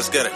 Let's get it.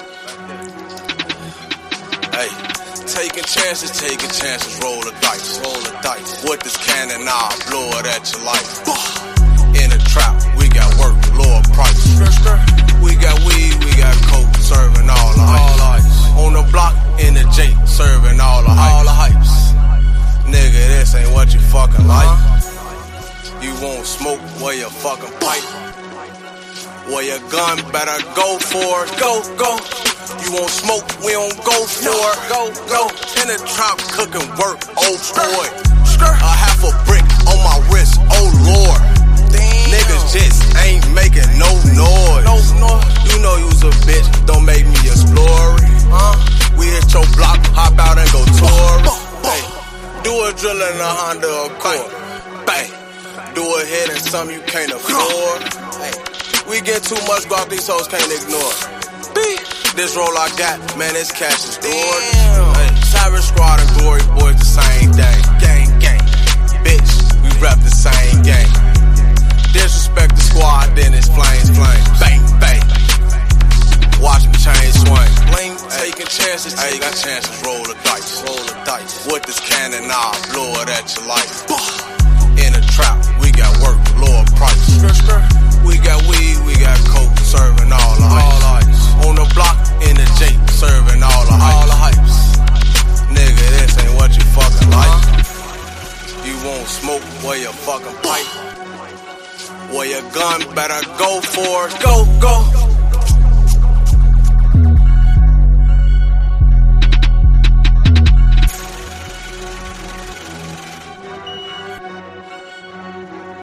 Hey, taking chances, roll the dice. With this cannon, I'll blow it at your life. In the trap, we got work, lower price. We got weed, we got coke, serving all the hypes. On the block, in the J, serving all the hypes. Nigga, this ain't what you fucking like. You won't smoke where you fucking pipe. Where your gun better go for it, go. You won't smoke, we don't go for it, go. In the trap, cooking work, oh boy. A half a brick on my wrist, oh lord. Damn. Niggas just ain't making no noise. You know you's a bitch, don't make me explore it. We hit your block, hop out and go tour it. Hey, do a drill in a Honda Accord. Bang. Do a hit and something you can't afford. Hey. We get too much guap, these hoes can't ignore. This roll I got, man, this cash is good. Hey, Savage Squad and Glory Boys, the same thing. Gang. Bitch, we rap the same game. Disrespect the squad, then it's flames. Bang. Watch me chain swing. Bling, taking chances, roll the dice. With this cannon, I'll blow it at your life. In the trap, we got work, lower price. We got weed, we got coke, serving all the hypes. On the block, in the J, serving all the hypes. Nigga, this ain't what you fucking like. You won't smoke where you fucking pipe. Where your gun better go for it, go.